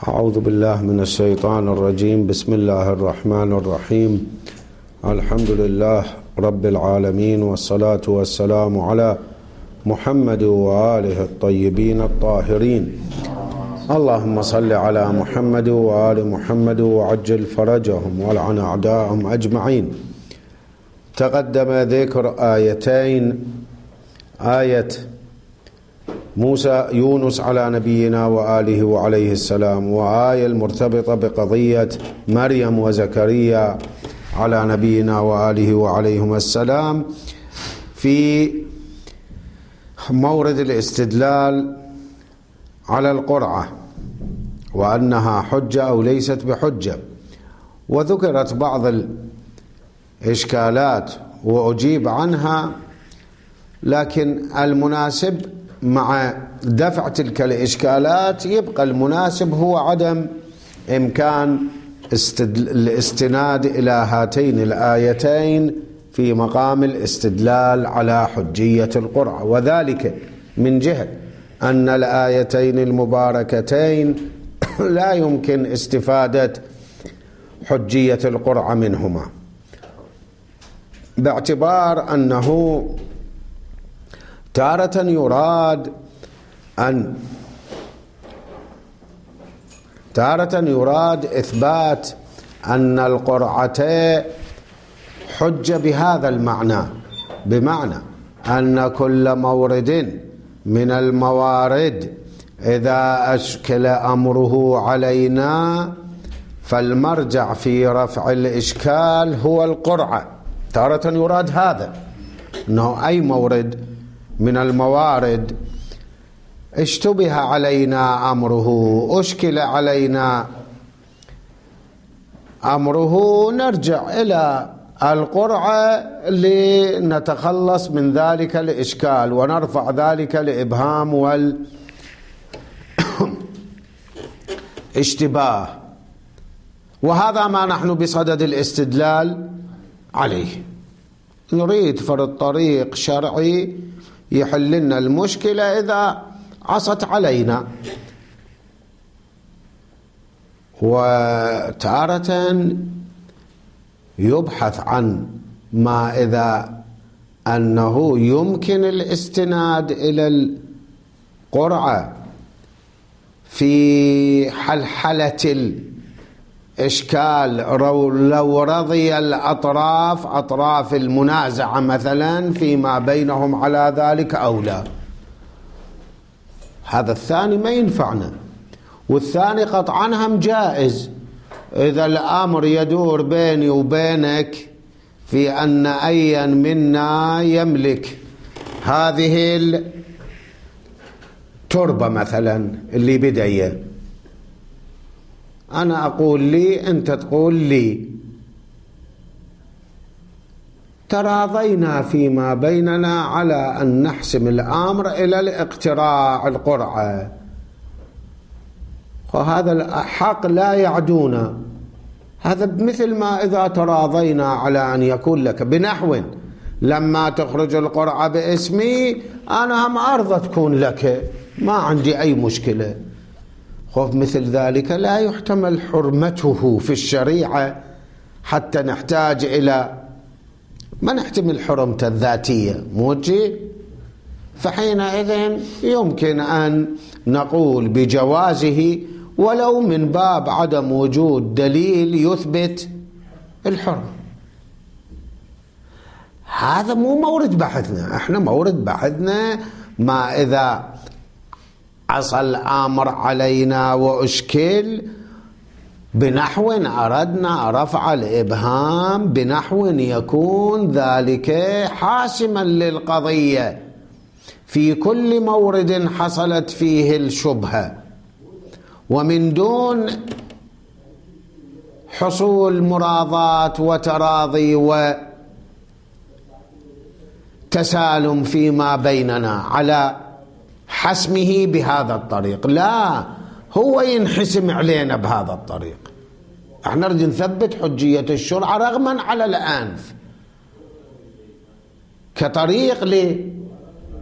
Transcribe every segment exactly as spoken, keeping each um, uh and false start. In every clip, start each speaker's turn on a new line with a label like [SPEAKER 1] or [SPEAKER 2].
[SPEAKER 1] أعوذ بالله من الشيطان الرجيم. بسم الله الرحمن الرحيم. الحمد لله رب العالمين، والصلاة والسلام على محمد وآله الطيبين الطاهرين. اللهم صل على محمد وآل محمد وعجل فرجهم والعن أعداءهم أجمعين. تقدم ذكر آيتين، آية موسى يونس على نبينا وآله وعليه السلام، وآية المرتبطة بقضية مريم وزكريا على نبينا وآله وعليهم السلام في مورد الاستدلال على القرعة، وأنها حجة أو ليست بحجة. وذكرت بعض الإشكالات وأجيب عنها، لكن المناسب مع دفع تلك الإشكالات يبقى المناسب هو عدم إمكان الاستناد إلى هاتين الآيتين في مقام الاستدلال على حجية القرعة، وذلك من جهة أن الآيتين المباركتين لا يمكن استفادة حجية القرعة منهما، باعتبار أنه تارة يراد أن تارة يراد إثبات أن القرعة حجة بهذا المعنى، بمعنى أن كل مورد من الموارد إذا أشكل أمره علينا فالمرجع في رفع الإشكال هو القرعة. تارة يراد هذا، أنه أي مورد من الموارد اشتبه علينا أمره، أشكل علينا أمره، نرجع إلى القرعة لنتخلص من ذلك الإشكال ونرفع ذلك الإبهام والاشتباه. وهذا ما نحن بصدد الاستدلال عليه. نريد فرض طريق شرعي يحل لنا المشكلة إذا عصت علينا. وتارة يبحث عن ما إذا أنه يمكن الاستناد إلى القرعة في حلحلة الإشكال لو رضي الأطراف أطراف المنازعة مثلا فيما بينهم على ذلك أو لا. هذا الثاني ما ينفعنا، والثاني قطعا هم جائز إذا الأمر يدور بيني وبينك في أن أيا منا يملك هذه التربة مثلا اللي بداية، أنا أقول لي أنت تقول لي، تراضينا فيما بيننا على أن نحسم الأمر إلى الاقتراع القرعة، وهذا الحق لا يعدونا. هذا مثل ما إذا تراضينا على أن يكون لك بنحو لما تخرج القرعة باسمي أنا هم أرضى تكون لك، ما عندي أي مشكلة. خوف مثل ذلك لا يحتمل حرمته في الشريعة حتى نحتاج إلى ما نحتمل حرمته الذاتية موجه، فحينئذ يمكن أن نقول بجوازه ولو من باب عدم وجود دليل يثبت الحرمة. هذا مو مورد بحثنا، احنا مورد بحثنا ما إذا عصى الأمر علينا وأشكل بنحو أردنا رفع الإبهام، بنحو يكون ذلك حاسما للقضية في كل مورد حصلت فيه الشبهة، ومن دون حصول مراضات وتراضي وتسالم فيما بيننا على حسمه بهذا الطريق. لا، هو ينحسم علينا بهذا الطريق. احنا نريد نثبت حجية الشرع رغما على الأنف كطريق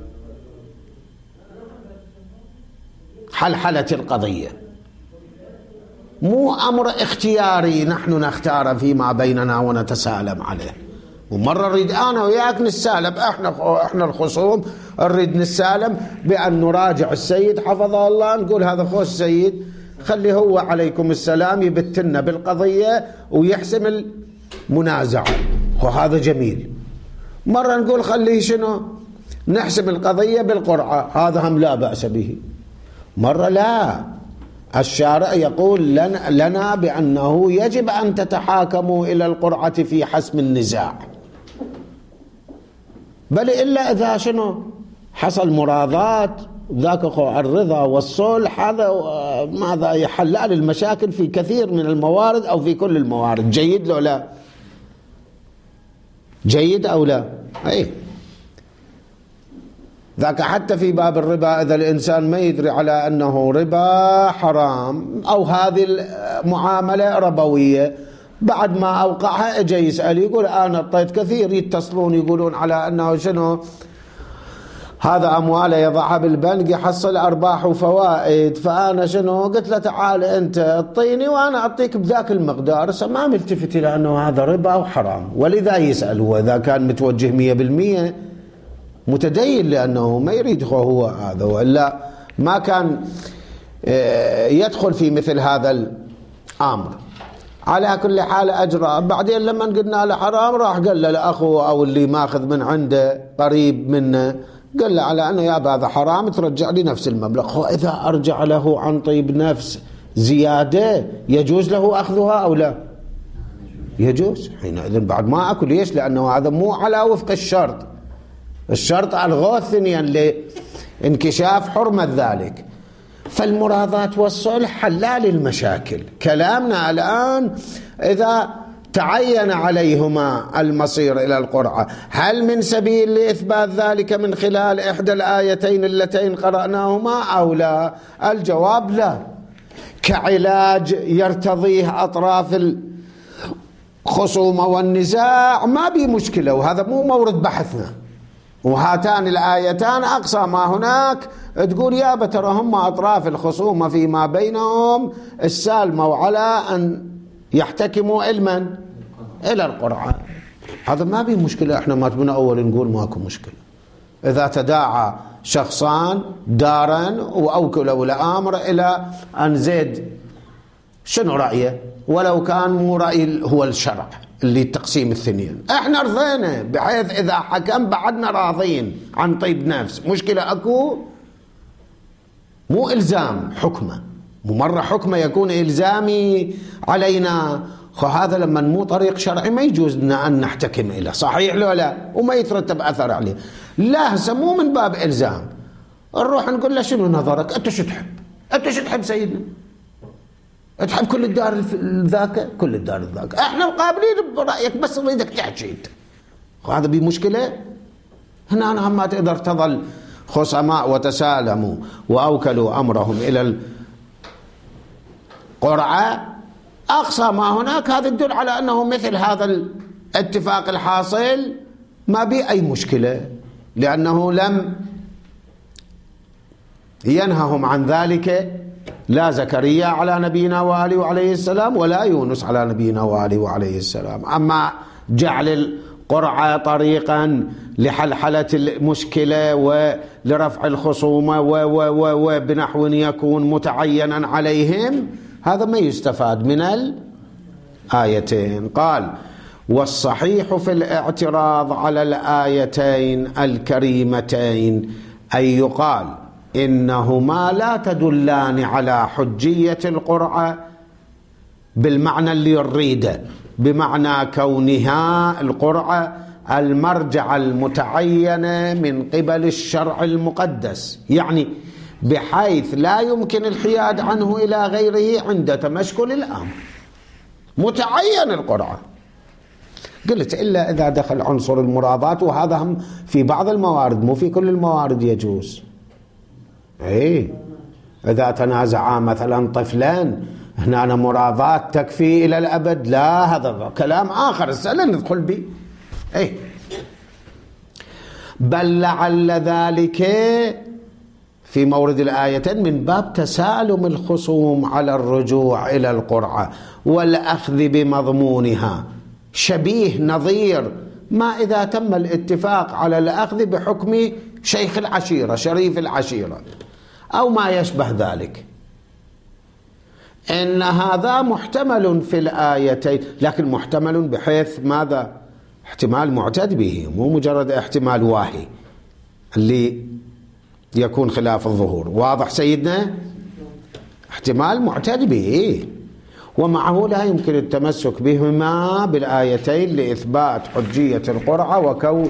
[SPEAKER 1] لحلحلة القضية. مو أمر اختياري نحن نختار فيما بيننا ونتسالم عليه. ومرة نريد أنا وياك نتسالم، إحنا إحنا الخصوم نريد نتسالم بأن نراجع السيد حفظه الله، نقول هذا خوش سيد خلي هو عليكم السلام يبتلنا بالقضية ويحسم المنازعة، وهذا جميل. مرة نقول خليه شنو نحسم القضية بالقرعة، هذا هم لا بأس به. مرة لا، الشارع يقول لنا, لنا بأنه يجب أن تتحاكموا إلى القرعة في حسم النزاع، بل إلا إذا شنو حصل مراضات ذاك الرضا والصلح، هذا ماذا يحلال المشاكل في كثير من الموارد أو في كل الموارد. جيد لو لا؟ جيد أو لا؟ أي ذاك حتى في باب الربا إذا الإنسان ما يدري على أنه ربا حرام أو هذه المعاملة ربوية، بعد ما أوقعها اجى يسأل يقول أنا أعطيت كثير، يتصلون يقولون على أنه شنو هذا أمواله يضعها بالبنك يحصل أرباح وفوائد، فأنا شنو قلت له تعال أنت اعطيني وأنا أعطيك بذاك المقدار. ما ملتفت إلى أنه هذا ربا وحرام، ولذا يسأل هو إذا كان متوجه مية بالمية متدين، لأنه ما يريد هو هذا، وإلا ما كان يدخل في مثل هذا الأمر. على كل حال أجرى. بعدين لما قلنا له حرام راح قال له لأخوه أو اللي ماخذ من عنده قريب منه، قال له على أنه يا هذا حرام ترجع لي نفس المبلغ. وإذا أرجع له عن طيب نفس زيادة يجوز له أخذها أو لا؟ يجوز. حينئذ بعد ما أكل. ليش؟ لأنه هذا مو على وفق الشرط، الشرط ألغوه ثانيا لانكشاف حرمة ذلك. فالمراضات والصلح حلال المشاكل. كلامنا الآن إذا تعين عليهما المصير إلى القرعة، هل من سبيل لإثبات ذلك من خلال إحدى الآيتين اللتين قرأناهما أو لا؟ الجواب لا. كعلاج يرتضيه أطراف الخصومة والنزاع ما بي مشكلة، وهذا مو مورد بحثنا. وهاتان الآيتان أقصى ما هناك تقول يا بترى هم أطراف الخصومة فيما بينهم السالمة وعلى أن يحتكموا علما إلى القرعة، هذا ما بي مشكلة. احنا ما تبنا أول نقول ماكو مشكلة. إذا تداعى شخصان دارا وأوكلوا الأمر إلى أن زيد شنو رأيه، ولو كان مو رأي هو الشرع اللي تقسيم الثنين، احنا رضينا بحيث إذا حكم بعدنا راضين عن طيب نفس. مشكلة أكو مو إلزام حكمه، مو مرة حكمه يكون إلزامي علينا، فهذا لما مو طريق شرعي ما يجوز لنا أن نحتكم إليه. صحيح لو لا؟ وما يترتب أثر عليه. لا، هسه مو من باب إلزام نروح نقول له شنو نظرك أنت شو تحب؟ أنت شو تحب سيدنا؟ تحب كل الدار ذاك كل الدار ذاك، احنا مقابلين برأيك بس نريدك تحكي انت. وهذا بمشكلة. هنا أنا ما تقدر تظل خصماء وتسالموا وأوكلوا أمرهم إلى القرعة. أقصى ما هناك هذا يدل على أنه مثل هذا الاتفاق الحاصل ما بي أي مشكلة، لأنه لم ينههم عن ذلك لا زكريا على نبينا وآله وعليه السلام ولا يونس على نبينا وآله وعليه السلام. أما جعل القرعة طريقا لحلحلة المشكلة ولرفع الخصومة وبنحو يكون متعينا عليهم، هذا ما يستفاد من الآيتين. قال والصحيح في الاعتراض على الآيتين الكريمتين أن يقال إنهما لا تدلان على حجية القرعة بالمعنى اللي يريده، بمعنى كونها القرعة المرجع المتعين من قبل الشرع المقدس، يعني بحيث لا يمكن الحياد عنه إلى غيره عند تمشكل الأمر. متعين القرعة. قلت إلا إذا دخل عنصر المراضات، وهذا هم في بعض الموارد مو في كل الموارد يجوز. ايه إذا تنازعا مثلا طفلان هنا أنا مراضات تكفي إلى الأبد، لا هذا كلام آخر السنة ندخل به. ايه بل لعل ذلك في مورد الآيتين من باب تسالم الخصوم على الرجوع إلى القرعة والأخذ بمضمونها، شبيه نظير ما إذا تم الاتفاق على الأخذ بحكم شيخ العشيرة شريف العشيرة أو ما يشبه ذلك. إن هذا محتمل في الآيتين، لكن محتمل بحيث ماذا؟ احتمال معتد به، مو مجرد احتمال واهي اللي يكون خلاف الظهور. واضح سيدنا؟ احتمال معتد به، ومعه لا يمكن التمسك بهما بالآيتين لإثبات حجية القرعة وكو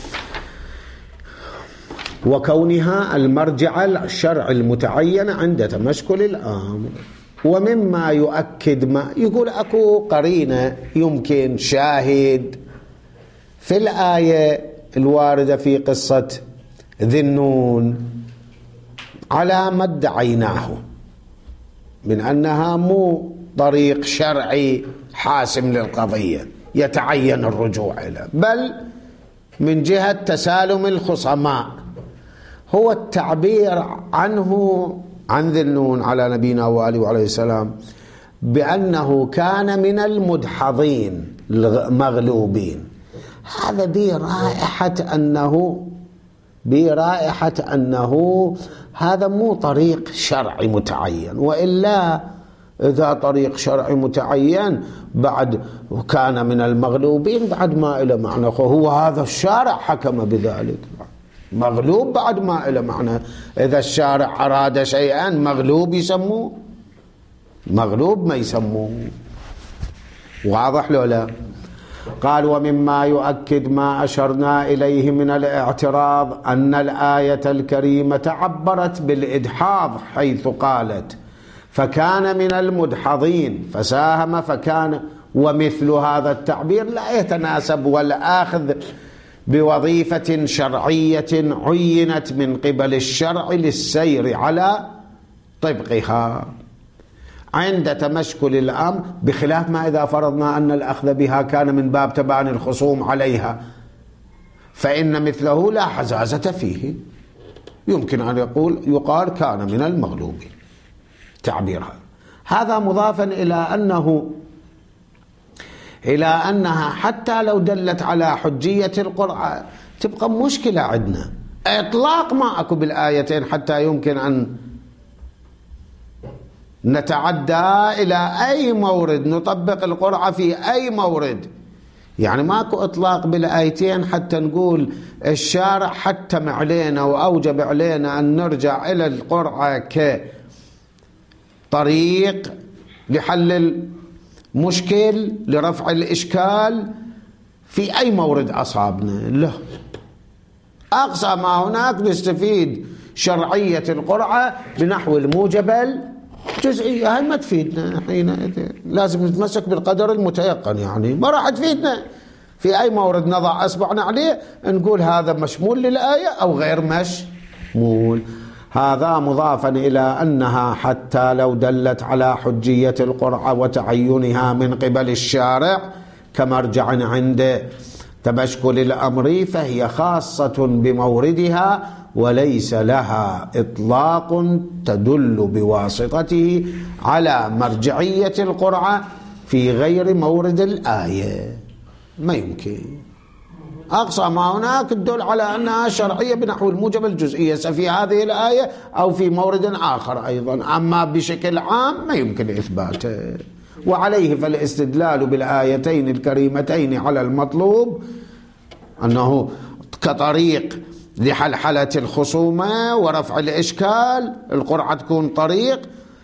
[SPEAKER 1] وكونها المرجع الشرعي المتعين عند تمشكل الأمر. ومما يؤكد ما يقول أكو قرينة يمكن شاهد في الآية الواردة في قصة ذي النون على ما ادعيناه من أنها مو طريق شرعي حاسم للقضية يتعين الرجوع إليه، بل من جهة تسالم الخصماء، هو التعبير عنه عن ذي النون على نبينا وآله وعليه السلام بأنه كان من المدحضين المغلوبين. هذا برائحة أنه برائحة أنه هذا مو طريق شرعي متعين، وإلا إذا طريق شرعي متعين بعد وكان من المغلوبين بعد ما إلى معنى، هو هذا الشارع حكم بذلك. مغلوب بعد ما إلى معنى، إذا الشارع أراد شيئا مغلوب يسموه، مغلوب ما يسموه. واضح لو لا؟ قال ومما يؤكد ما أشرنا إليه من الاعتراض أن الآية الكريمة عبرت بالإدحاض حيث قالت فكان من المدحضين فساهم فكان، ومثل هذا التعبير لا يتناسب والآخذ بوظيفة شرعية عينت من قبل الشرع للسير على طبقها عند تمشكل الأمر، بخلاف ما إذا فرضنا أن الأخذ بها كان من باب تباني الخصوم عليها، فإن مثله لا حزازة فيه، يمكن أن يقول يقال كان من المغلوبين تعبيرها. هذا مضافا إلى أنه إلى أنها حتى لو دلت على حجية القرعة تبقى مشكلة عندنا، إطلاق ما أكو بالآيتين حتى يمكن أن نتعدى إلى أي مورد نطبق القرعة في أي مورد. يعني ماكو إطلاق بالآيتين حتى نقول الشارع حتم علينا وأوجب علينا أن نرجع إلى القرعة كطريق لحل المشكل لرفع الإشكال في أي مورد أصابنا. لا، أقصى ما هناك نستفيد شرعية القرعة بنحو الموجب الجزئية، هاي ما تفيدنا حينئذ، لازم نتمسك بالقدر المتيقن، يعني ما راح تفيدنا في أي مورد نضع أصبعنا عليه نقول هذا مشمول للآية أو غير مشمول. هذا مضافا إلى أنها حتى لو دلت على حجية القرعة وتعينها من قبل الشارع كمرجع عند تمشكل الأمر فهي خاصة بموردها وليس لها إطلاق تدل بواسطته على مرجعية القرعة في غير مورد الآية. ما يمكن. أقصى ما هناك تدل على أنها شرعية بنحو الموجب الجزئية في هذه الآية أو في مورد آخر أيضا، أما بشكل عام ما يمكن إثباته. وعليه فالاستدلال بالآيتين الكريمتين على المطلوب أنه كطريق لحلحلة الخصومة ورفع الإشكال، القرعة تكون طريق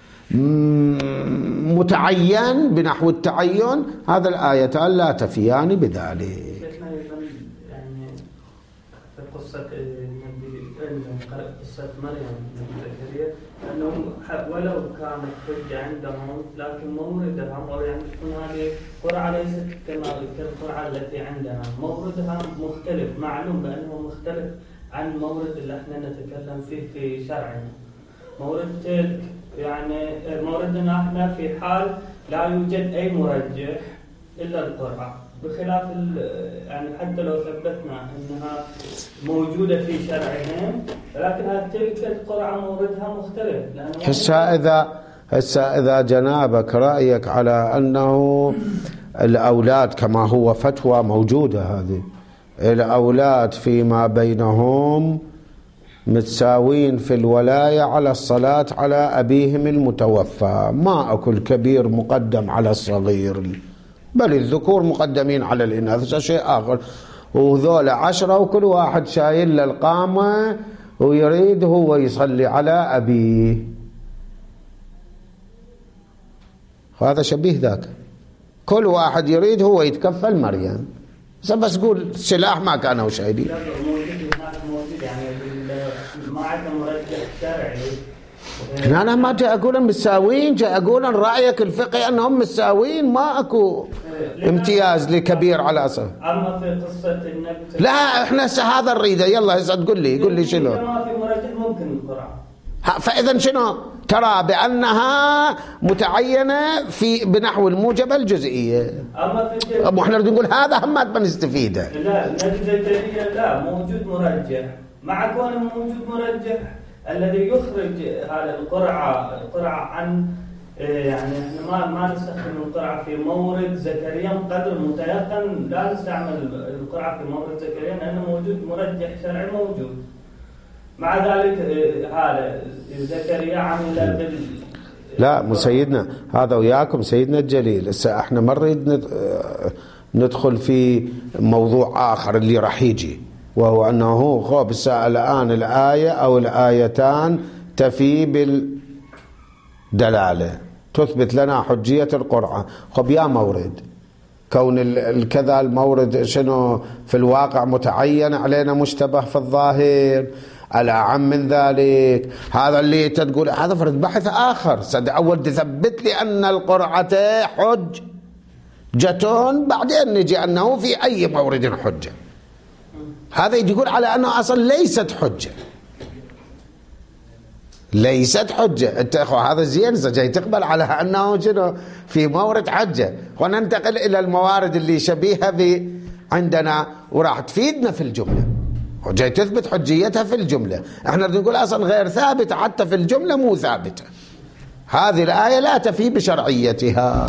[SPEAKER 1] متعين بنحو التعين، هذا الآيتان لا تفيان بذلك.
[SPEAKER 2] يعني في قصة قصة مريم الزكريا أنه ولو كانت حجة عندهم لكن موردها أو يعني تكون هذه قرعة ليست كما القرعة التي عندنا، موردها مختلف، معلوم بأنه مختلف عن مورد اللي احنا نتكلم فيه في شرعنا. مورد يعني موردنا احنا في حال لا يوجد أي مرجح إلا القرعة، بخلاف يعني حتى لو ثبتنا انها موجوده في شرعهم، لكن تلك القرعه موردها مختلف.
[SPEAKER 1] هسه اذا هسه اذا جنابك رايك على انه الاولاد كما هو فتوى موجوده، هذه الاولاد فيما بينهم متساوين في الولايه على الصلاه على ابيهم المتوفى، ما اكو الكبير مقدم على الصغير، بل الذكور مقدمين على الإناث، هذا شيء آخر. وذول عشرة وكل واحد شايل له القامة ويريد هو يصلي على أبيه، هذا شبيه ذاك. كل واحد يريد هو يتكفل مريم، بس قول سلاح ما كانوا شايلين. لا أنا ما جاء أقول مساوين، جاء أقول رأيك الفقهي أنهم مساوين، ما أكو امتياز لكبير على أصل.
[SPEAKER 2] أما في قصة النبي
[SPEAKER 1] لا إحنا هذا نريده، يلا هسه تقول لي قول لي شنو.
[SPEAKER 2] ما في مرجح ممكن القرعة.
[SPEAKER 1] فإذا شنو ترى بأنها متعينة في بنحو الموجبة الجزئية.
[SPEAKER 2] أما في
[SPEAKER 1] أبو إحنا نقول هذا هم ما بنستفيده.
[SPEAKER 2] لا النبي زكريا لا موجود مرجح، مع كونه موجود مرجح الذي يخرج هذا القرعة القرعة عن يعني احنا ما ما نستخدم القرعة في مورد زكريا قدر متيقن، لا نستعمل القرعة في مورد زكريا لأنه موجود مرجح شرعي موجود. مع ذلك هذا زكريا عمل بال
[SPEAKER 1] لا مو سيدنا هذا وياكم سيدنا الجليل. هسه احنا ما نريد ندخل في موضوع آخر اللي راح يجي، وهو أنه خب الآن الآية أو الآيتان تفي بالدلالة تثبت لنا حجية القرعة. خب يا مورد كون الكذا المورد شنو في الواقع متعين علينا مشتبه في الظاهر، الأعم من ذلك هذا اللي تقول هذا فرد بحث آخر. صد أول تثبت لي أن القرعة حج جتون، بعدين نجي أنه في أي مورد حجة. هذا يقول على أنه أصلا ليست حجة، ليست حجة. انت اخو هذا زين جاي تقبل على أنه شنو في مورد حجة، وننتقل إلى الموارد اللي شبيهة ب عندنا وراح تفيدنا في الجملة، وجاي تثبت حجيتها في الجملة. احنا نقول أصلا غير ثابتة، حتى في الجملة مو ثابتة. هذه الآية لا تفي بشرعيتها،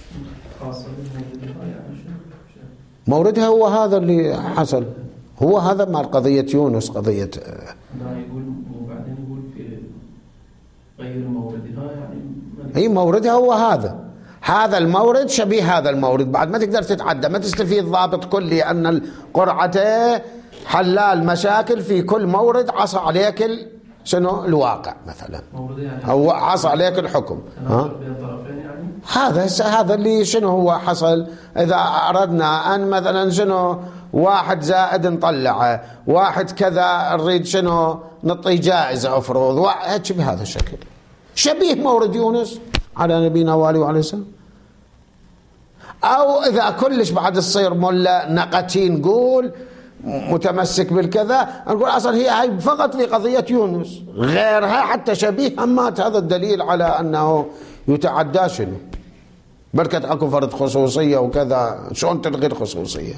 [SPEAKER 1] موردها هو هذا اللي حصل، هو هذا مال قضية يونس قضية
[SPEAKER 3] لا يقول وبعدين يقول في غير موردها، يعني
[SPEAKER 1] هي موردها هو هذا هذا المورد شبيه هذا المورد، بعد ما تقدر تتعدى ما تستفيد ضابط كلي أن القرعة حلال مشاكل في كل مورد عصى عليك شنو الواقع مثلا، هو عصى عليك الحكم. ها هذا هذا اللي شنو هو حصل. إذا أردنا أن مثلا شنو واحد زائد نطلعه، واحد كذا نريد شنو نعطي جائزة أفروض، واحد بهذا الشكل شبيه مورد يونس على نبينا وآله وعليه السلام. أو إذا كلش بعد تصير ملا نقتي نقول متمسك بالكذا، نقول أصلا هي هاي فقط في قضية يونس، غيرها حتى شبيه همات. هذا الدليل على أنه يتعدى شنو بركة أكو فرض خصوصية وكذا، شلون تلغي الخصوصية.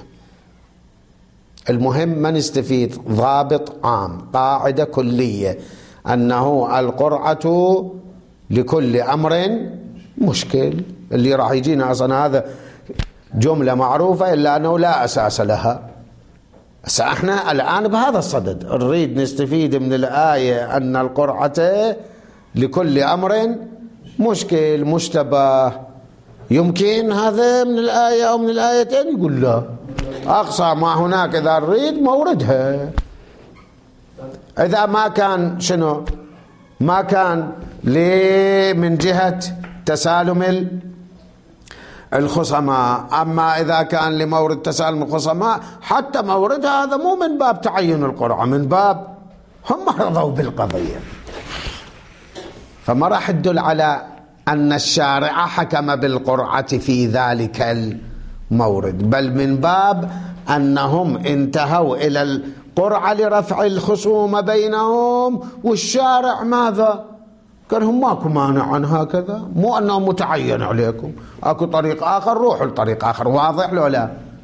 [SPEAKER 1] المهم ما نستفيد ضابط عام قاعدة كلية أنه القرعة لكل أمر مشكل، اللي راح يجينا أصلا هذا جملة معروفة إلا أنه لا أساس لها. احنا الآن بهذا الصدد نريد نستفيد من الآية أن القرعة لكل أمر مشكل مشتبه. يمكن هذا من الآية أو من الآيتين؟ يقول لا، أقصى ما هناك إذا نريد موردها. إذا ما كان شنو ما كان لي من جهة تسالم الخصماء، أما إذا كان لمورد تسالم الخصماء حتى مورد هذا مو من باب تعين القرعة، من باب هم رضوا بالقضية، فما راح تدل على أن الشارع حكم بالقرعة في ذلك المورد، بل من باب أنهم انتهوا إلى القرعة لرفع الخصومة بينهم، والشارع ماذا؟ قال هم ماكو مانع عن هكذا، مو أنه متعين عليكم، أكو طريق آخر روحوا لطريق آخر. واضح لو لا؟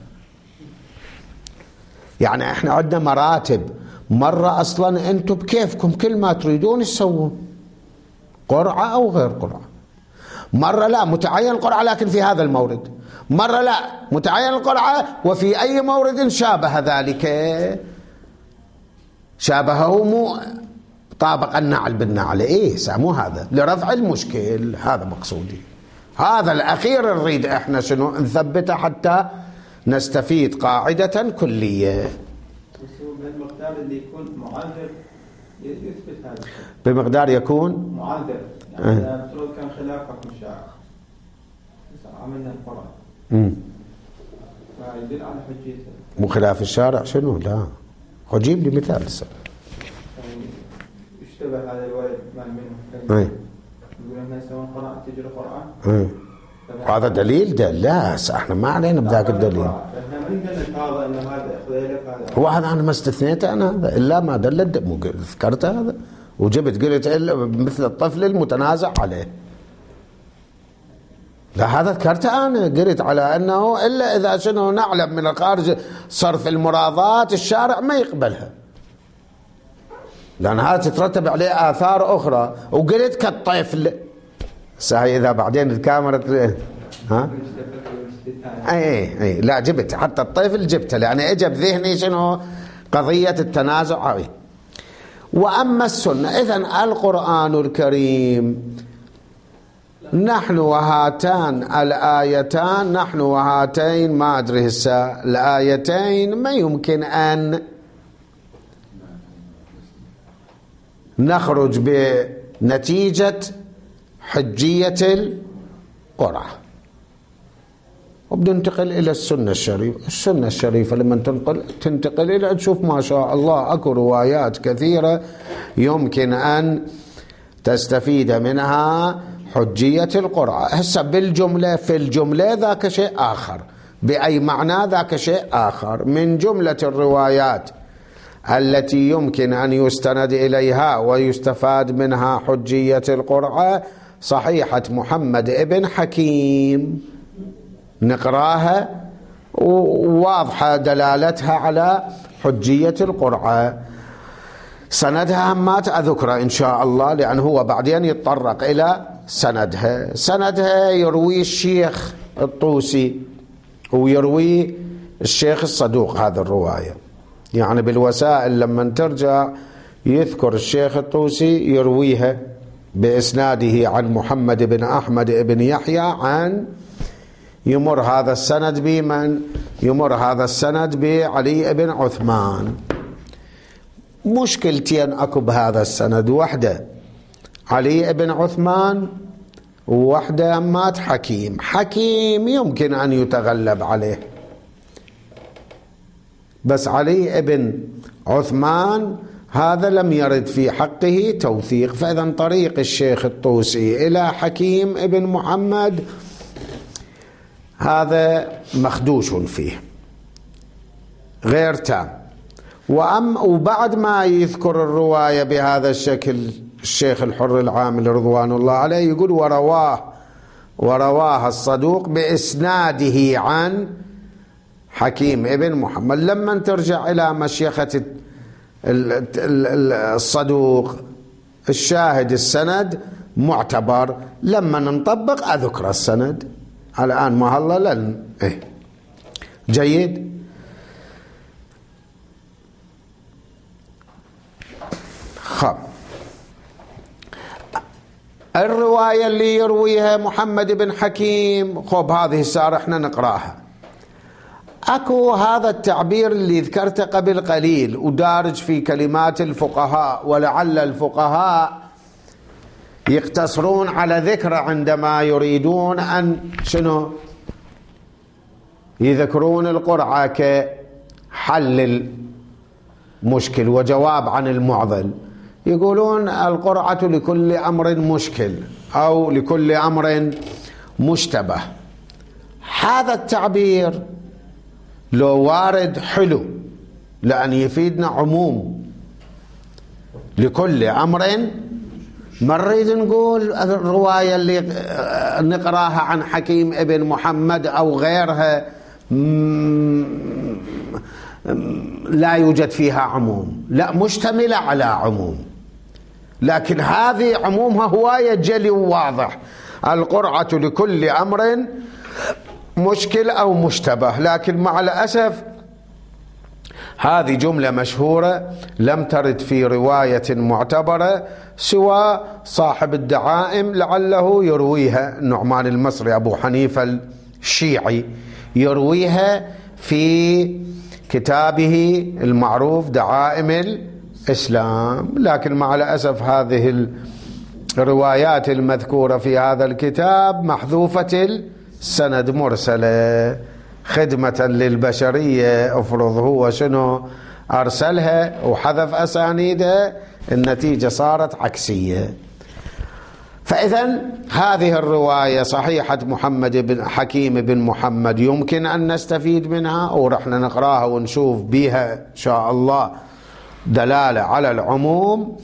[SPEAKER 1] يعني احنا عندنا مراتب. مرة اصلا انتم بكيفكم كل ما تريدون تسوون، قرعة او غير قرعة. مرة لا متعين القرعة لكن في هذا المورد، مرة لا متعين القرعة وفي اي مورد شابه ذلك، شابهه مو طابق النعل بالنعل، ايه سامو هذا لرفع المشكل، هذا مقصودي. هذا الاخير نريد احنا شنو نثبته حتى نستفيد قاعدة كلية.
[SPEAKER 4] بمقدار اللي يكون معذر يثبت هذا
[SPEAKER 1] بمقدار يكون
[SPEAKER 4] معذر، يعني اذا افترض كان خلاف حكم الشارع عملنا القرعة فيدل على حجيته.
[SPEAKER 1] مو خلاف الشارع شنو؟ لا جيب لي مثال هسه.
[SPEAKER 4] يعني يشتبه هذا الولد مال منه،
[SPEAKER 1] اي
[SPEAKER 4] يقول انه سواء قرأت تجري قرعة،
[SPEAKER 1] اي هذا دليل ده؟ لا احنا ما علينا بذاك الدليل.
[SPEAKER 4] احنا ما نقول هذا انه هذا خذيلك هذا
[SPEAKER 1] هو هذا انا ما استثنيته انا هذا الا ما دلت، مو ذكرت هذا وجبت قلت الا مثل الطفل المتنازع عليه. لا هذا ذكرته انا، قلت على انه الا اذا شنو نعلم من الخارج صرف المراضات الشارع ما يقبلها، لان هذا تترتب عليه اثار اخرى. وقلت كالطفل سهي اذا بعدين الكاميرا ها اي اي لا جبت حتى الطفل جبته، لان اجى بذهني شنو قضيه التنازع هاي. واما السنه اذن القران الكريم نحن وهاتان الايتان، نحن وهاتين ما ادري هسه الايتين ما يمكن ان نخرج بنتيجه حجيه القرعه. وبننتقل الى السنه الشريفه. السنه الشريفه لما تنقل تنتقل الى تشوف ما شاء الله اكو روايات كثيره يمكن ان تستفيد منها حجيه القرعه. هسه بالجمله في الجمله ذاك شيء اخر، باي معنى ذاك شيء اخر. من جمله الروايات التي يمكن ان يستند اليها ويستفاد منها حجيه القرعه صحيحه محمد ابن حكيم، نقراها وواضحة دلالتها على حجية القرعة. سندها ما أذكره إن شاء الله لأنه هو بعدين يتطرق إلى سندها. سندها يروي الشيخ الطوسي ويروي الشيخ الصدوق هذا الرواية، يعني بالوسائل لما ترجع يذكر الشيخ الطوسي يرويها بإسناده عن محمد بن أحمد بن يحيى عن يمر هذا السند بمن؟ يمر هذا السند بعلي بن عثمان. مشكلتين اكو بهذا السند، وحده علي بن عثمان ووحده مات حكيم. حكيم يمكن ان يتغلب عليه، بس علي بن عثمان هذا لم يرد في حقه توثيق. فإذا طريق الشيخ الطوسي إلى حكيم ابن محمد هذا مخدوش فيه غير تام. وأم وبعد ما يذكر الرواية بهذا الشكل الشيخ الحر العامل رضوان الله عليه يقول ورواه ورواه الصدوق بإسناده عن حكيم ابن محمد. لما ترجع إلى مشيخة الصدوق الشاهد السند معتبر، لما نطبق أذكر السند. الآن ما هلا لن إيه جيد. خب الرواية اللي يرويها محمد بن حكيم، خب هذه صار احنا نقراها. اكو هذا التعبير اللي ذكرته قبل قليل ودارج في كلمات الفقهاء، ولعل الفقهاء يقتصرون على ذكره عندما يريدون أن شنو يذكرون القرعة كحل المشكل وجواب عن المعضل. يقولون القرعة لكل أمر مشكل أو لكل أمر مشتبه. هذا التعبير لو وارد حلو لأن يفيدنا عموم لكل أمر. ما نريد نقول الرواية اللي نقراها عن حكيم ابن محمد أو غيرها لا يوجد فيها عموم، لا، مشتملة على عموم، لكن هذه عمومها هواية جلي وواضح. القرعة لكل أمر مشكل أو مشتبه، لكن مع الأسف هذه جملة مشهورة لم ترد في رواية معتبرة سوى صاحب الدعائم لعله يرويها، النعمان المصري أبو حنيفة الشيعي يرويها في كتابه المعروف دعائم الإسلام، لكن مع الأسف هذه الروايات المذكورة في هذا الكتاب محذوفة السند مرسلة خدمة للبشرية. افرض هو شنو أرسلها وحذف أسانيدها، النتيجة صارت عكسية. فإذا هذه الرواية صحيحة محمد بن حكيم بن محمد يمكن أن نستفيد منها، ورحنا نقراها ونشوف بها إن شاء الله دلالة على العموم.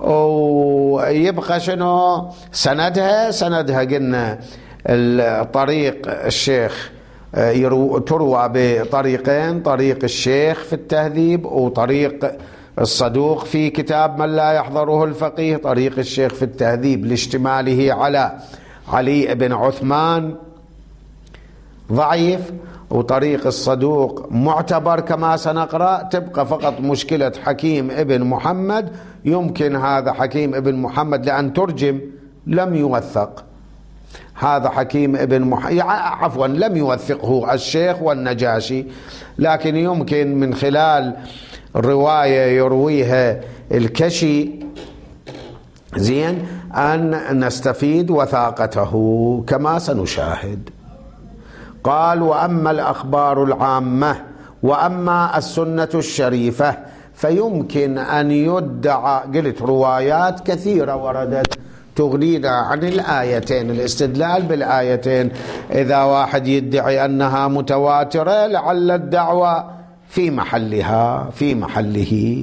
[SPEAKER 1] ويبقى شنو سندها؟ سندها قلنا الطريق الشيخ تروى بطريقين، طريق الشيخ في التهذيب وطريق الصدوق في كتاب من لا يحضره الفقيه. طريق الشيخ في التهذيب لاشتماله على علي بن عثمان ضعيف، وطريق الصدوق معتبر كما سنقرأ. تبقى فقط مشكلة حكيم ابن محمد، يمكن هذا حكيم ابن محمد لأن ترجم لم يوثق، هذا حكيم ابن محمد عفوا لم يوثقه الشيخ والنجاشي، لكن يمكن من خلال رواية يرويها الكشي زين أن نستفيد وثاقته كما سنشاهد. قال: وأما الأخبار العامة وأما السنة الشريفة فيمكن أن يدعى، قلت روايات كثيرة وردت تغنينا عن الآيتين، الاستدلال بالآيتين. إذا واحد يدعي أنها متواترة لعل الدعوة في محلها في محله،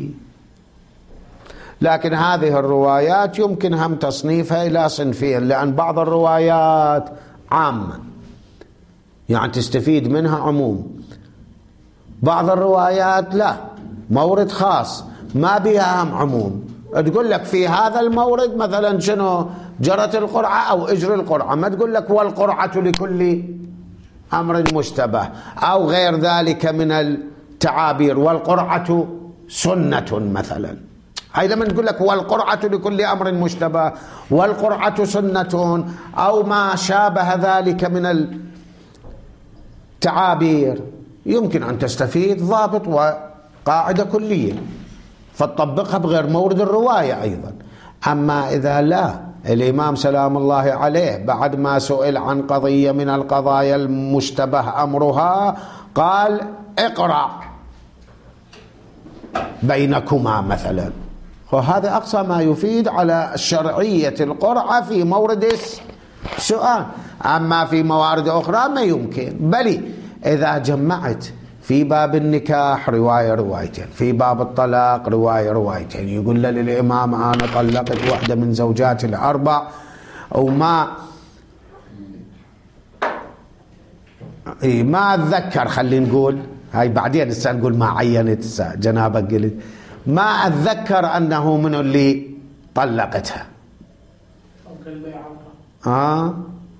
[SPEAKER 1] لكن هذه الروايات يمكن هم تصنيفها إلى صنفين، لأن بعض الروايات عامة يعني تستفيد منها عموم، بعض الروايات لا، مورد خاص ما بها هم عموم، تقول لك في هذا المورد مثلا شنو جرت القرعة أو اجر القرعة، ما تقول لك والقرعة لكل أمر مشتبه أو غير ذلك من التعابير، والقرعة سنة مثلا. هاي لما نقول لك والقرعة لكل أمر مشتبه والقرعة سنة أو ما شابه ذلك من التعابير، يمكن أن تستفيد ضابط وقاعدة كلية فتطبقها بغير مورد الرواية أيضا. أما إذا لا، الإمام سلام الله عليه بعد ما سئل عن قضية من القضايا المشتبه أمرها قال: اقرأ بينكما مثلا، وهذا أقصى ما يفيد على شرعية القرعة في مورد السؤال. أما في موارد أخرى ما يمكن، بل إذا جمعت في باب النكاح رواية روايتين، في باب الطلاق رواية روايتين، يقول للإمام أنا طلقت واحدة من زوجاتي الأربع وما ما أتذكر، خلينا نقول هاي بعدين هسه نقول ما عينت جنابك قلت ما أتذكر أنه من اللي طلقتها. آه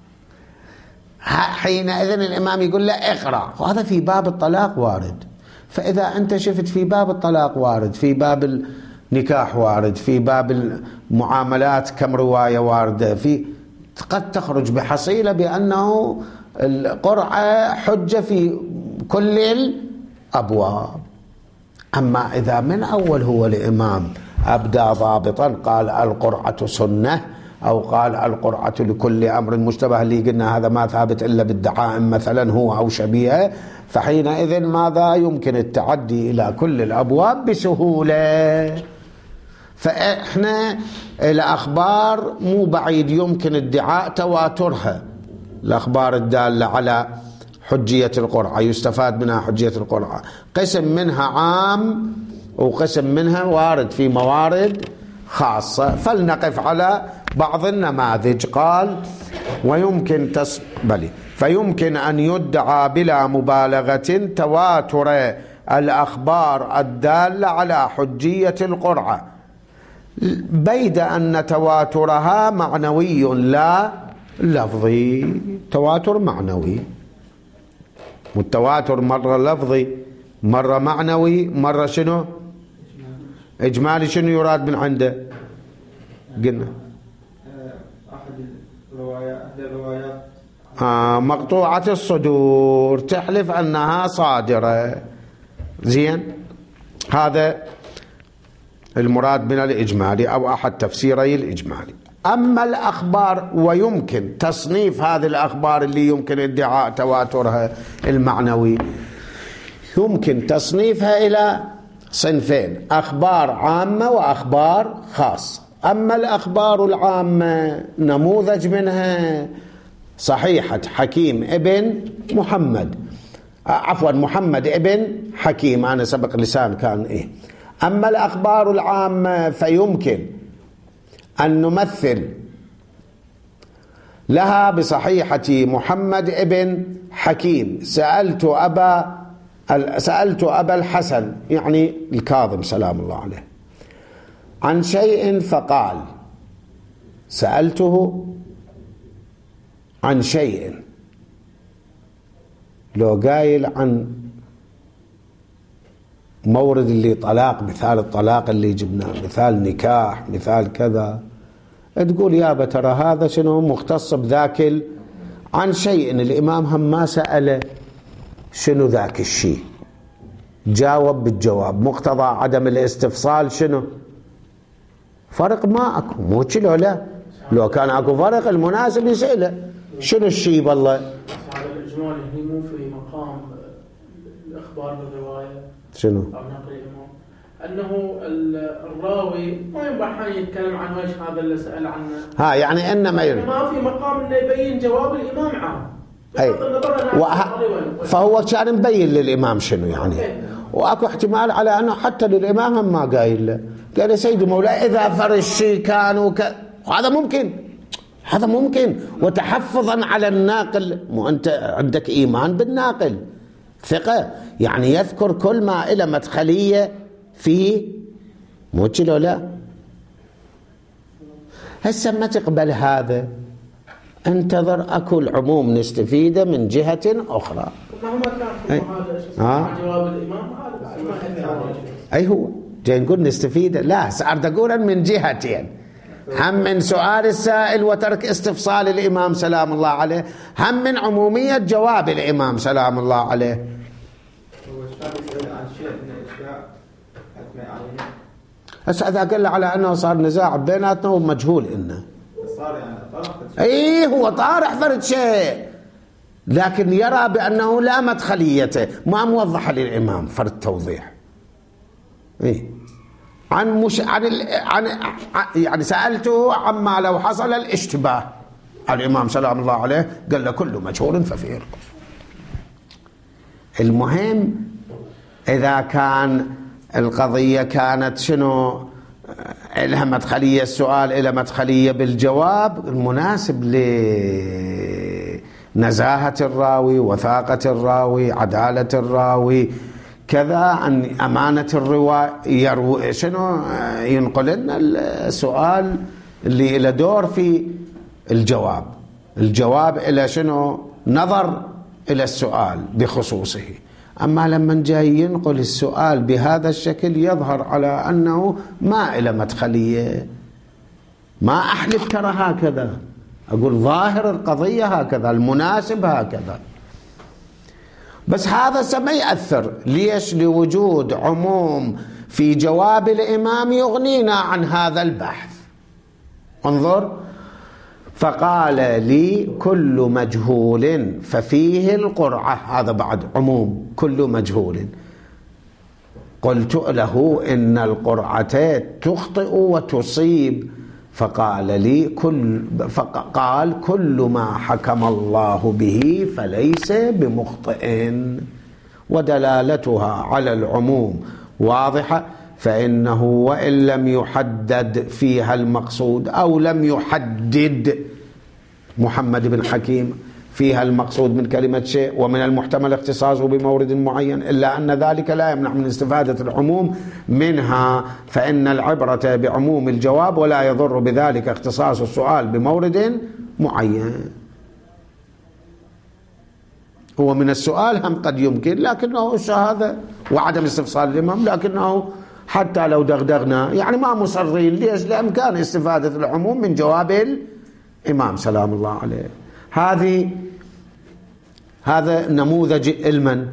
[SPEAKER 1] حينئذ الإمام يقول له اقرأ، وهذا في باب الطلاق وارد. فإذا أنت شفت في باب الطلاق وارد، في باب النكاح وارد، في باب المعاملات كم رواية واردة، في قد تخرج بحصيلة بأنه القرعة حجة في كل الأبواب. أما إذا من أول هو الإمام أبدى ضابطا قال القرعة سنة أو قال القرعة لكل أمر مشتبه، اللي قلنا هذا ما ثابت إلا بالدعائم مثلا هو أو شبيهه، فحينئذ ماذا يمكن التعدي إلى كل الأبواب بسهولة. فإحنا الأخبار مو بعيد يمكن ادعاء تواترها، الأخبار الدالة على حجية القرعة يستفاد منها حجية القرعة، قسم منها عام وقسم منها وارد في موارد خاصة. فلنقف على بعض النماذج. قال: ويمكن تص... بلي فيمكن أن يدعى بلا مبالغة تواتر الأخبار الدالة على حجية القرعة، بيد أن تواترها معنوي لا لفظي. تواتر معنوي، والتواتر مرة لفظي مرة معنوي مرة شنو إجمالي. شنو يراد من عنده؟ قلنا
[SPEAKER 4] أحد الروايات الروايات
[SPEAKER 1] آه مقطوعة الصدور، تحلف أنها صادرة. زين، هذا المراد من الإجمالي أو أحد تفسيري الإجمالي. أما الأخبار، ويمكن تصنيف هذه الأخبار اللي يمكن ادعاء تواترها المعنوي، يمكن تصنيفها إلى صنفين: أخبار عامة وأخبار خاصة. أما الأخبار العامة نموذج منها صحيحة حكيم ابن محمد، عفوا محمد ابن حكيم، أنا سبق لسان كان إيه. أما الأخبار العامة فيمكن أن نمثل لها بصحيحة محمد ابن حكيم: سألت أبا سألت أبا الحسن، يعني الكاظم سلام الله عليه، عن شيء فقال. سألته عن شيء، لو قايل عن مورد اللي طلاق، مثال الطلاق اللي جبناه، مثال نكاح، مثال كذا، تقول يابا ترى هذا شنو مختص بذاك عن شيء. الإمام هم ما سأله شنو ذاك الشيء، جاوب بالجواب. مقتضى عدم الاستفصال شنو؟ فرق ما اكو، مو كلو لا، لو كان اكو فرق المناسب يسأله شنو الشيء. بالله
[SPEAKER 3] هذا الإجمال هي مو في مقام الإخبار بالرواية
[SPEAKER 1] شنو؟
[SPEAKER 3] أو نقل الإمام، أنه الراوي ما ينبغي أن يتكلم عن وجه هذا اللي سأل عنه.
[SPEAKER 1] ها يعني إنما يريد
[SPEAKER 3] ما في مقام إنه يبين جواب الإمام عام.
[SPEAKER 1] أي وه... فهو كان مبين للإمام شنو يعني. وأكو احتمال على أنه حتى للإمام هم ما قايل له، قال يا سيدي مولاي إذا فرش شيء كانوا ك... هذا ممكن، هذا ممكن. وتحفظا على الناقل، مو أنت عندك إيمان بالناقل، ثقة، يعني يذكر كل ما إلى مدخلية فيه، مو كده لا. هسه ما تقبل هذا، انتظر اكو العموم نستفيده من جهة أخرى.
[SPEAKER 3] مهما كان هذا جواب الإمام هذا
[SPEAKER 1] أي هو جاي نقول نستفيده، لا سأرد أقول من جهتين: هم من سؤال السائل وترك استفصال الإمام سلام الله عليه، هم من عمومية جواب الإمام سلام الله عليه.
[SPEAKER 4] هو الشاب يسأل عن شيء من الأشياء حتمي عليه.
[SPEAKER 1] هسه إذا قال على أنه صار نزاع بيناتنا ومجهول إنه
[SPEAKER 4] صار يعني طرح.
[SPEAKER 1] إيه هو طارح فرد شيء، لكن يرى بأنه لا مدخليته، ما موضح للإمام فرد توضيح. إيه عن مش عن ال... عن يعني سألته عما لو حصل الاشتباه. الإمام سلام الله عليه قال له كل مجهول ففيه. المهم إذا كان القضية كانت شنو لها مدخلية السؤال إلى مدخلية بالجواب، المناسب لنزاهة الراوي، وثاقة الراوي، عدالة الراوي، كذا عن أمانة الرواية، يروي شنو ينقل لنا السؤال اللي له دور في الجواب. الجواب إلى شنو نظر إلى السؤال بخصوصه. أما لما جاي ينقل السؤال بهذا الشكل يظهر على أنه ما إلى مدخلية. ما أحلف ترى هكذا، أقول ظاهر القضية هكذا، المناسب هكذا. بس هذا سما يأثر. ليش؟ لوجود عموم في جواب الإمام يغنينا عن هذا البحث. انظر: فقال لي كل مجهول ففيه القرعة، هذا بعد عموم كل مجهول. قلت له إن القرعة تخطئ وتصيب، فقال لي كل فقال كل ما حكم الله به فليس بمخطئ، ودلالتها على العموم واضحة، فإنه وإن لم يحدد فيها المقصود أو لم يحدد محمد بن حكيم فيها المقصود من كلمة شيء، ومن المحتمل اختصاصه بمورد معين، إلا أن ذلك لا يمنع من استفادة العموم منها، فإن العبرة بعموم الجواب ولا يضر بذلك اختصاص السؤال بمورد معين. هو من السؤال هم قد يمكن، لكنه هذا وعدم استفصال الإمام، لكنه حتى لو دغدغنا يعني ما مصرين. ليش؟ لإمكان استفادة العموم من جواب الإمام سلام الله عليه. هذه هذا نموذج علما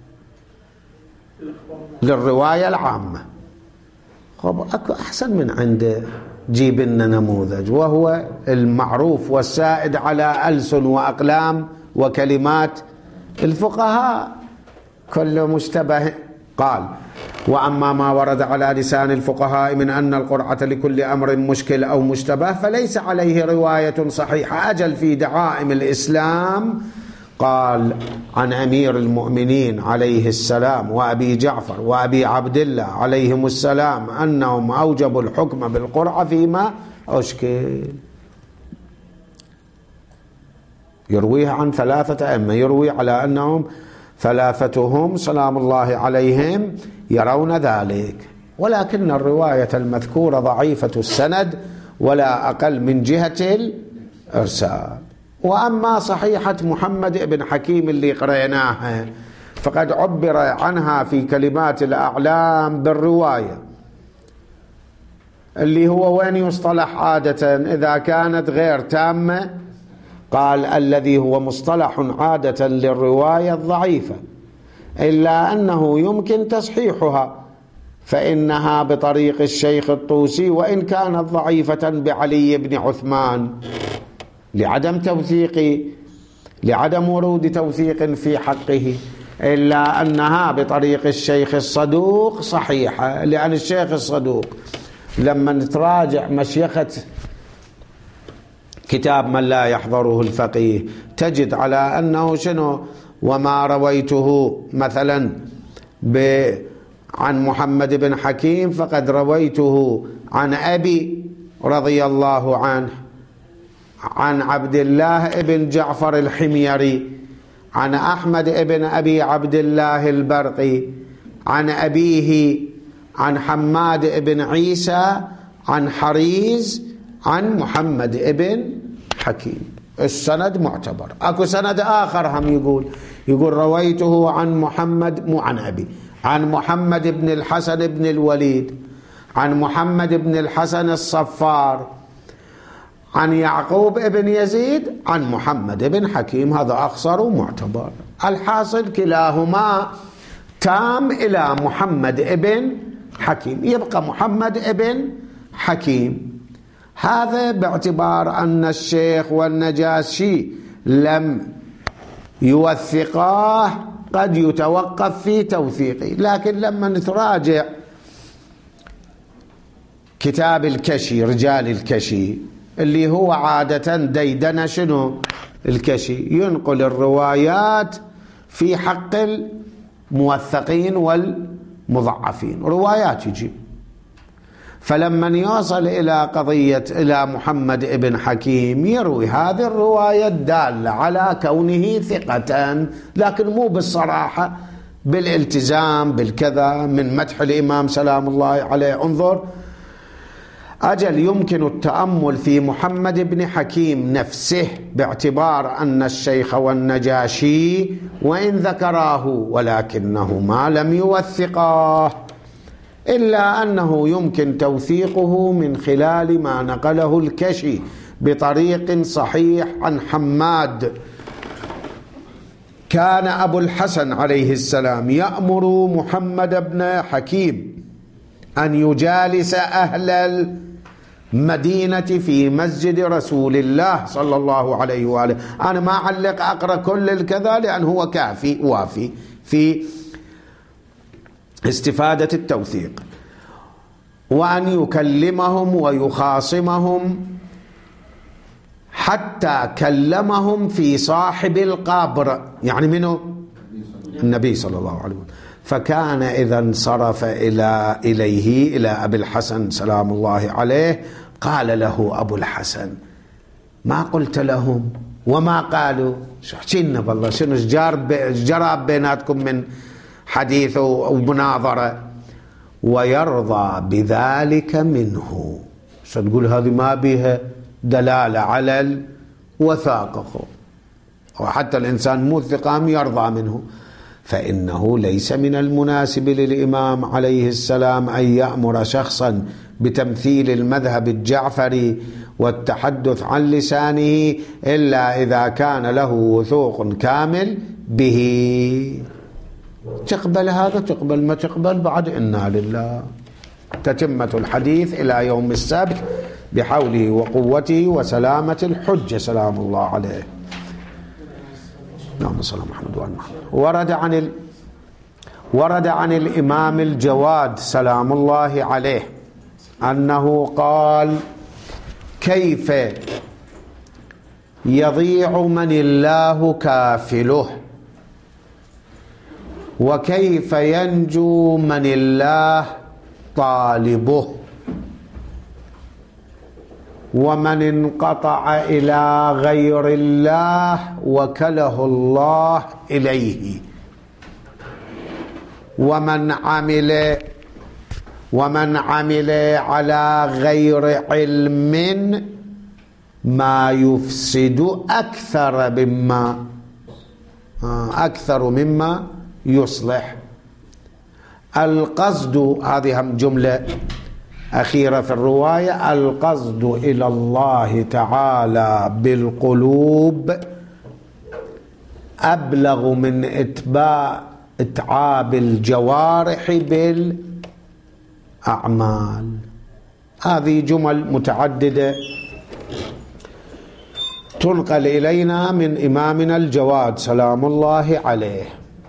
[SPEAKER 1] للرواية العامة. خب أكو أحسن من عنده، جيب لنا نموذج، وهو المعروف والسائد على ألسن وأقلام وكلمات الفقهاء كل مشتبه. قال: وأما ما ورد على لسان الفقهاء من أن القرعة لكل أمر مشكل أو مشتبه فليس عليه رواية صحيحة. أجل في دعائم الإسلام قال عن أمير المؤمنين عليه السلام وأبي جعفر وأبي عبد الله عليهم السلام أنهم أوجبوا الحكم بالقرعة فيما أشكل. يرويها عن ثلاثة أئمة، يروي على أنهم ثلاثتهم سلام الله عليهم يرون ذلك، ولكن الرواية المذكورة ضعيفة السند ولا أقل من جهة الإرسال. وأما صحيحة محمد بن حكيم اللي قرأناها فقد عبر عنها في كلمات الأعلام بالرواية، اللي هو وين يصطلح عادة إذا كانت غير تامة؟ قال: الذي هو مصطلح عادة للرواية الضعيفة، إلا أنه يمكن تصحيحها، فإنها بطريق الشيخ الطوسي وإن كانت ضعيفة بعلي بن عثمان لعدم توثيق لعدم ورود توثيق في حقه، إلا أنها بطريق الشيخ الصدوق صحيحة، لأن الشيخ الصدوق لما نتراجع مشيخة كتاب من لا يحضره الفقيه تجد على أنه شنو؟ وما رويته مثلا عن محمد بن حكيم فقد رويته عن أبي رضي الله عنه، عن عبد الله بن جعفر الحميري، عن أحمد بن أبي عبد الله البرقي، عن أبيه عن حماد بن عيسى عن حريز عن محمد بن حكيم. السند معتبر. أكو سند آخر هم يقول يقول رويته عن محمد مو عن أبي عن محمد بن الحسن بن الوليد عن محمد بن الحسن الصفار عن يعقوب بن يزيد عن محمد بن حكيم. هذا أخصر ومعتبر. الحاصل كلاهما تام إلى محمد بن حكيم، يبقى محمد بن حكيم. هذا باعتبار أن الشيخ والنجاشي لم يوثقاه قد يتوقف في توثيقه، لكن لما نتراجع كتاب الكشي رجال الكشي اللي هو عادة ديدن شنو الكشي ينقل الروايات في حق الموثقين والمضعفين، روايات يجي. فلما يوصل إلى قضية إلى محمد ابن حكيم يروي هذه الرواية الدالة على كونه ثقة، لكن مو بالصراحة، بالالتزام بالكذا، من مدح الإمام سلام الله عليه. انظر، أجل يمكن التأمل في محمد بن حكيم نفسه باعتبار أن الشيخ والنجاشي وإن ذكراه ولكنهما لم يوثقاه، إلا أنه يمكن توثيقه من خلال ما نقله الكشي بطريق صحيح عن حماد. كان أبو الحسن عليه السلام يأمر محمد بن حكيم أن يجالس أهل المدينة في مسجد رسول الله صلى الله عليه وآله. أنا ما أعلق أقرأ كل الكذا لأن هو كافي وافي في استفادة التوثيق. وأن يكلمهم ويخاصمهم حتى كلمهم في صاحب القبر، يعني منه النبي صلى الله عليه وسلم. فكان إذا انصرف إلى إليه إلى أبي الحسن سلام الله عليه قال له أبو الحسن: ما قلت لهم وما قالوا شو حكينا بالله شنو جرى بيناتكم من حديث ومناظرة. ويرضى بذلك منه. ستقول هذه ما بها دلالة على الوثاقة، وحتى الإنسان مو ثقام يرضى منه. فإنه ليس من المناسب للإمام عليه السلام أن يأمر شخصا بتمثيل المذهب الجعفري والتحدث عن لسانه إلا إذا كان له وثوق كامل به. تقبل هذا تقبل، ما تقبل بعد إنا لله. تتمة الحديث إلى يوم السبت بحوله وقوته وسلامة الحجة سلام الله عليه. اللهم صل على محمد وعلى محمد. ورد عن ال... ورد عن الإمام الجواد سلام الله عليه أنه قال: كيف يضيع من الله كافله، وكيف ينجو من الله طالبه، ومن انقطع إلى غير الله وكله الله إليه، ومن عمل ومن عمل على غير علم ما يفسد أكثر مما أكثر مما يصلح. القصد، هذه هم جملة أخيرة في الرواية، القصد إلى الله تعالى بالقلوب أبلغ من إتباع إتعاب الجوارح بالأعمال. هذه جمل متعددة تنقل إلينا من إمامنا الجواد سلام الله عليه.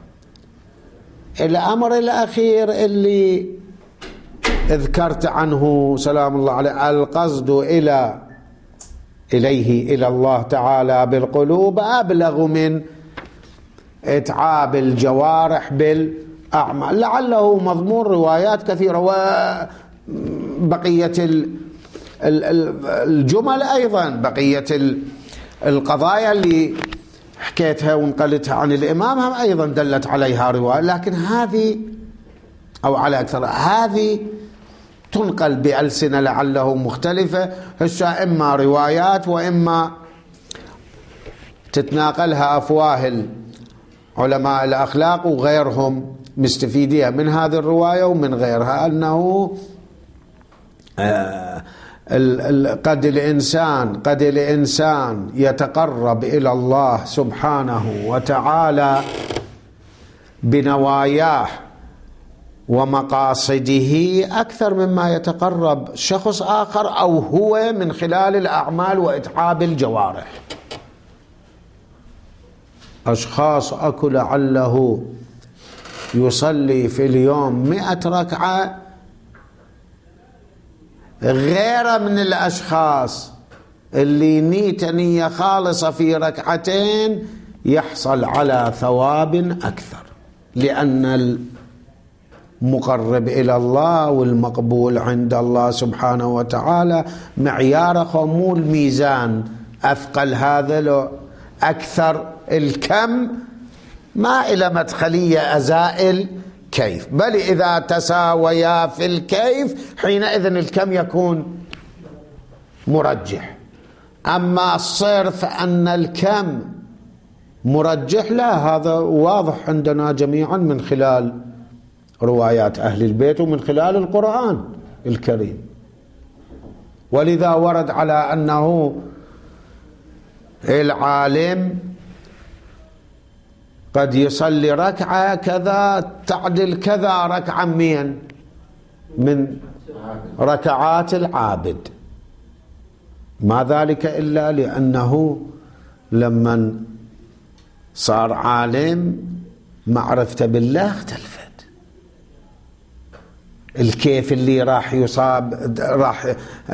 [SPEAKER 1] الأمر الأخير اللي ذكرت عنه سلام الله عليه، القصد إلى إليه إلى الله تعالى بالقلوب أبلغ من إتعاب الجوارح بالأعمال. لعله مضمون روايات كثيرة، وبقية الجمل أيضا، بقية القضايا اللي حكيتها ونقلتها عن الإمام هم أيضا دلت عليها رواية، لكن هذه أو على أكثر هذه تنقل بألسنة لعله مختلفة، هسه إما روايات وإما تتناقلها أفواه علماء الأخلاق وغيرهم مستفيدين من هذه الرواية ومن غيرها، أنه آه قد الإنسان قد الإنسان يتقرب إلى الله سبحانه وتعالى بنواياه ومقاصده أكثر مما يتقرب شخص آخر أو هو من خلال الأعمال وإتعاب الجوارح. أشخاص أكو لعله يصلي في اليوم مئة ركعة غير من الأشخاص اللي نية نية خالصة في ركعتين يحصل على ثواب أكثر، لأن المقرب إلى الله والمقبول عند الله سبحانه وتعالى معيار خمول ميزان أثقل هذا لو أكثر الكم ما إلى مدخلية أزائل كيف، بل إذا تساويا في الكيف حينئذ الكم يكون مرجح. أما الصرف أن الكم مرجح لا، هذا واضح عندنا جميعا من خلال روايات أهل البيت ومن خلال القرآن الكريم. ولذا ورد على أنه العالم قد يصلي ركعة كذا تعدل كذا ركعة من من ركعات العابد، ما ذلك إلا لأنه لما صار عالم معرفته بالله اختلفت. الكيف اللي راح يصاب راح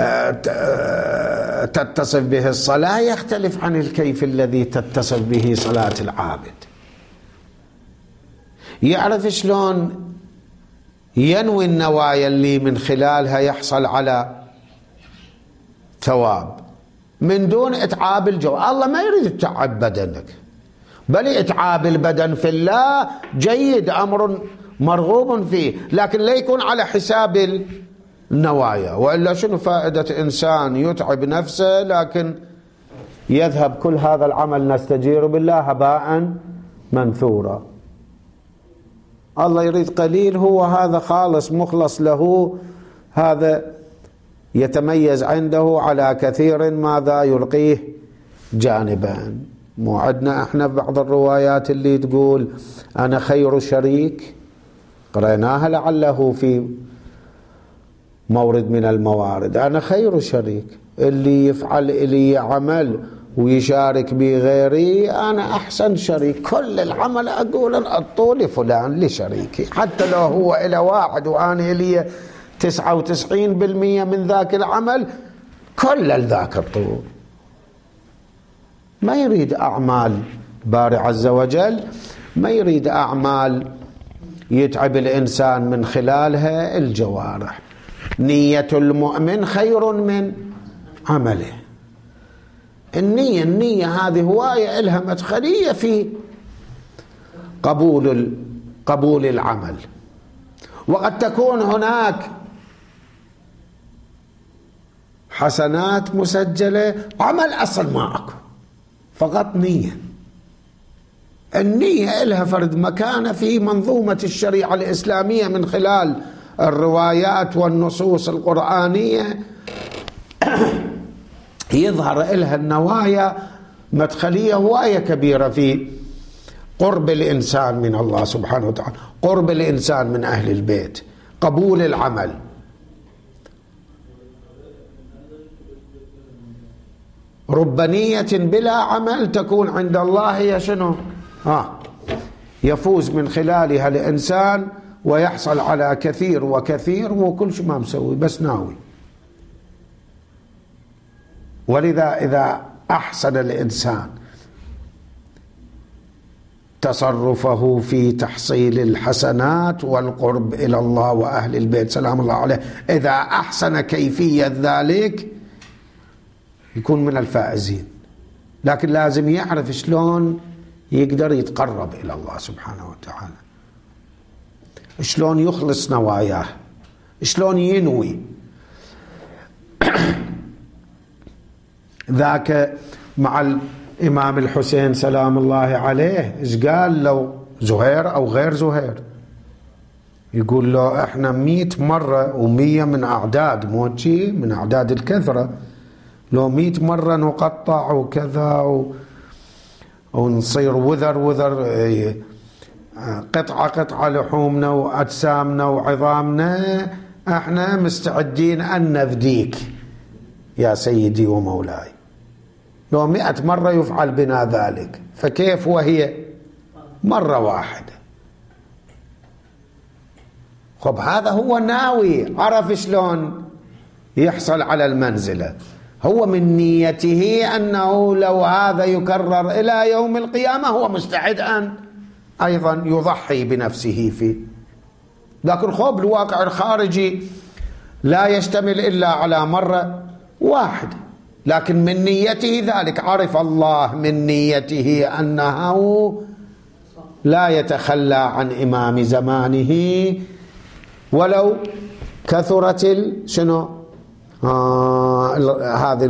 [SPEAKER 1] تتصف به الصلاة يختلف عن الكيف الذي تتصف به صلاة العابد. يعرف شلون ينوي النوايا اللي من خلالها يحصل على ثواب، من دون إتعاب الجو. الله ما يريد يتعب بدنك، بل إتعاب البدن في الله جيد، أمر مرغوب فيه، لكن لا يكون على حساب النوايا. وإلا شنو فائدة إنسان يتعب نفسه لكن يذهب كل هذا العمل نستجير بالله هباء منثورا. الله يريد قليل، هو هذا خالص مخلص له، هذا يتميز عنده على كثير ماذا يلقيه جانبا. مو عندنا احنا بعض الروايات اللي تقول أنا خير شريك، قرأناها لعله في مورد من الموارد، أنا خير شريك، اللي يفعل إلي عمل ويشارك بغيري أنا أحسن شريك، كل العمل أقول أعطوا لفلان لشريكي، حتى لو هو إلى واحد وأنا إلي تسعة وتسعين بالمئة من ذاك العمل، كل ذاك الطول. ما يريد أعمال بارئ عز وجل، ما يريد أعمال يتعب الإنسان من خلالها الجوارح. نية المؤمن خير من عمله. النية النية هذه هواية إلها مدخلية في قبول قبول العمل. وقد تكون هناك حسنات مسجلة، عمل أصل ما أكو، فقط نية. النية إلها فرد مكانة في منظومة الشريعة الإسلامية من خلال الروايات والنصوص القرآنية. يظهر إلها النوايا مدخلية هواية كبيرة في قرب الإنسان من الله سبحانه وتعالى، قرب الإنسان من أهل البيت، قبول العمل. رب نية بلا عمل تكون عند الله هي شنو؟ آه يفوز من خلالها الإنسان ويحصل على كثير وكثير وكل شيء ما مسوي بس ناوي. ولذا إذا أحسن الإنسان تصرفه في تحصيل الحسنات والقرب إلى الله وأهل البيت سلام الله عليه، إذا أحسن كيفية ذلك يكون من الفائزين. لكن لازم يعرف شلون يقدر يتقرب إلى الله سبحانه وتعالى، شلون يخلص نواياه، شلون ينوي. ذاك مع الإمام الحسين سلام الله عليه إيش قال لو زهير أو غير زهير؟ يقول له إحنا مئة مرة ومية من أعداد موتشي من أعداد الكثرة، لو مئة مرة نقطع وكذا و... ونصير وذر وذر قطعة قطعة لحومنا وأجسامنا وعظامنا، احنا مستعدين أن نفديك يا سيدي ومولاي. لو مئة مرة يفعل بنا ذلك، فكيف وهي مرة واحدة؟ خب هذا هو ناوي، عرف شلون يحصل على المنزلة، هو من نيته أنه لو هذا يكرر إلى يوم القيامة هو مستعد أن أيضا يضحي بنفسه فيه. لكن خب الواقع الخارجي لا يشتمل إلا على مرة واحدة، لكن من نيته ذلك، عرف الله من نيته أنه لا يتخلى عن إمام زمانه ولو كثرت شنو آه هذه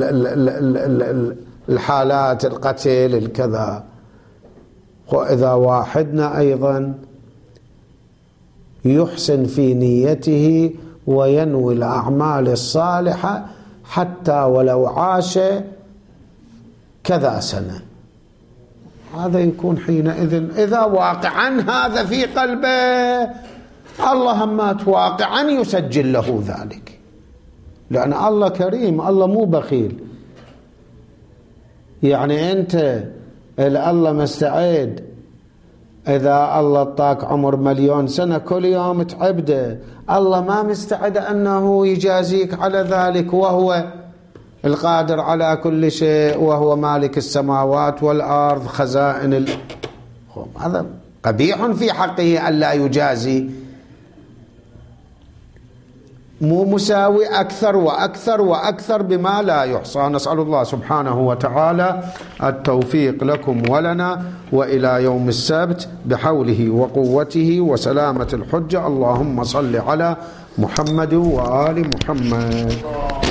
[SPEAKER 1] الحالات القتل الكذا. وإذا واحدنا أيضا يحسن في نيته وينوي الأعمال الصالحة حتى ولو عاش كذا سنة، هذا يكون حينئذ إذا واقعا هذا في قلبه الله همات واقعا يسجل له ذلك، لأن الله كريم، الله مو بخيل. يعني أنت الله مستعد إذا الله اعطاك عمر مليون سنة كل يوم تعبده، الله ما مستعد أنه يجازيك على ذلك، وهو القادر على كل شيء، وهو مالك السماوات والأرض خزائن ال... هذا قبيح في حقه أن لا يجازي مو مساوي، أكثر وأكثر وأكثر بما لا يحصى. نسأل الله سبحانه وتعالى التوفيق لكم ولنا وإلى يوم السبت بحوله وقوته وسلامة الحجة. اللهم صل على محمد وآل محمد.